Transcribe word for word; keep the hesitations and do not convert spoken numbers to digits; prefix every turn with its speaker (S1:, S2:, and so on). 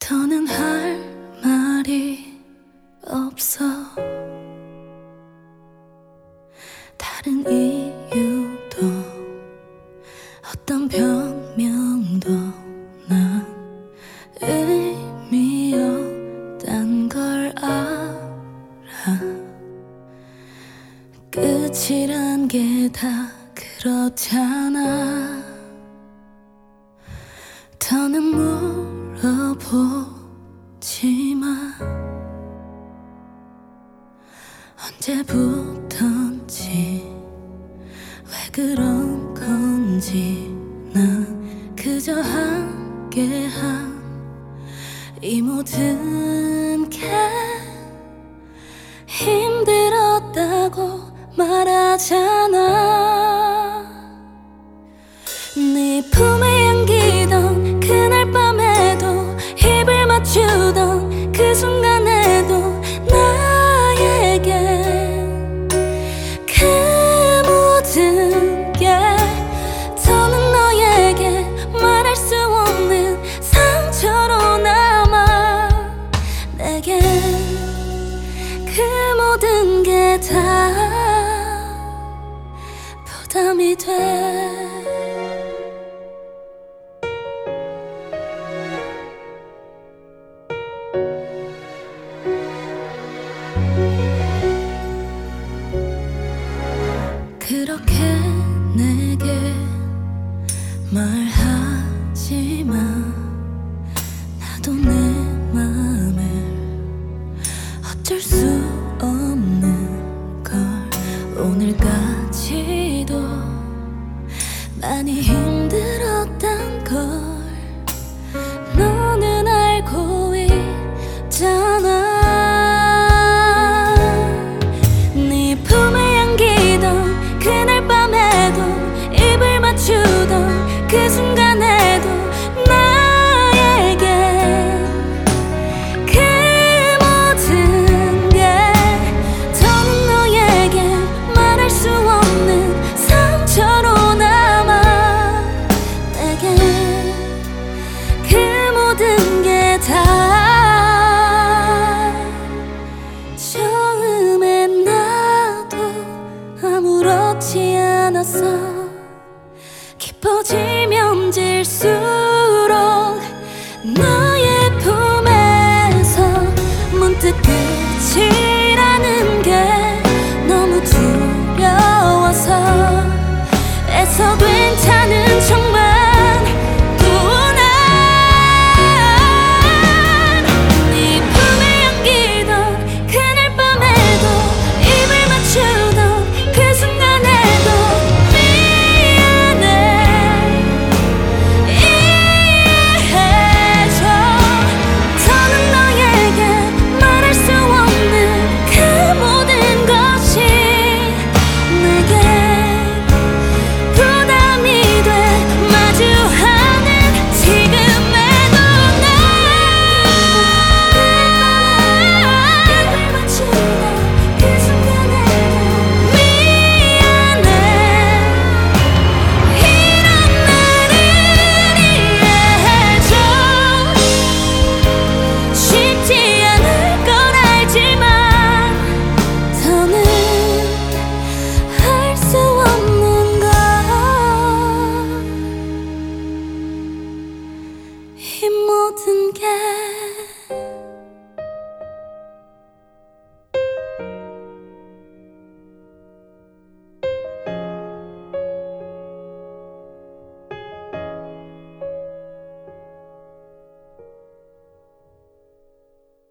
S1: 더는 할 말이 없어. 다른 이유도 어떤 변명도 난 의미 없단 걸 알아. 끝이란 게 다 그렇잖아. 더는 물어보지마. 언제부턴지 왜 그런 건지 난 그저 함께한 이 모든 게 힘들었다고 말하잖아. 네 품에 안기던 그날 밤에도 입을 맞추던 그 순간에도 나에게 그 모든 게 더는 너에게 말할 수 없는 상처로 남아. 내겐 그 모든 게 다 부담이 돼. 그렇게 내게 말하지마. 나도 내 맘을 어쩔 수 없는 걸. 오늘까지도 많이 힘들었단 걸 너는 알고 있잖아. 네 품에 안기던 그날 밤에도 입을 맞추던 그 순간에도 나에게 그 모든 게 더는 너에게 말할 수 없는 상처로 남아. 내게 그 모든 게 다 처음엔 나도 아무렇지 않았어. 깊어지면 질수록 너의 품에서 문득 끝이라는 게 너무 두려워서 애써 괜찮은 척만 또 난 네 품에 안기던 그날 밤에도 입을 맞추던 그 순간에도 미안해. 이해해줘. 더는 너에게 말할 수 없는 그 모든 것이 내게 부담이 돼. 마주하는 지금에도 난 입을 맞추던 그 순간에도 미안해. 이런 말을 이해해줘. 쉽지 않을 걸 알지만 더는 할 수 없는 걸. 이 모든 게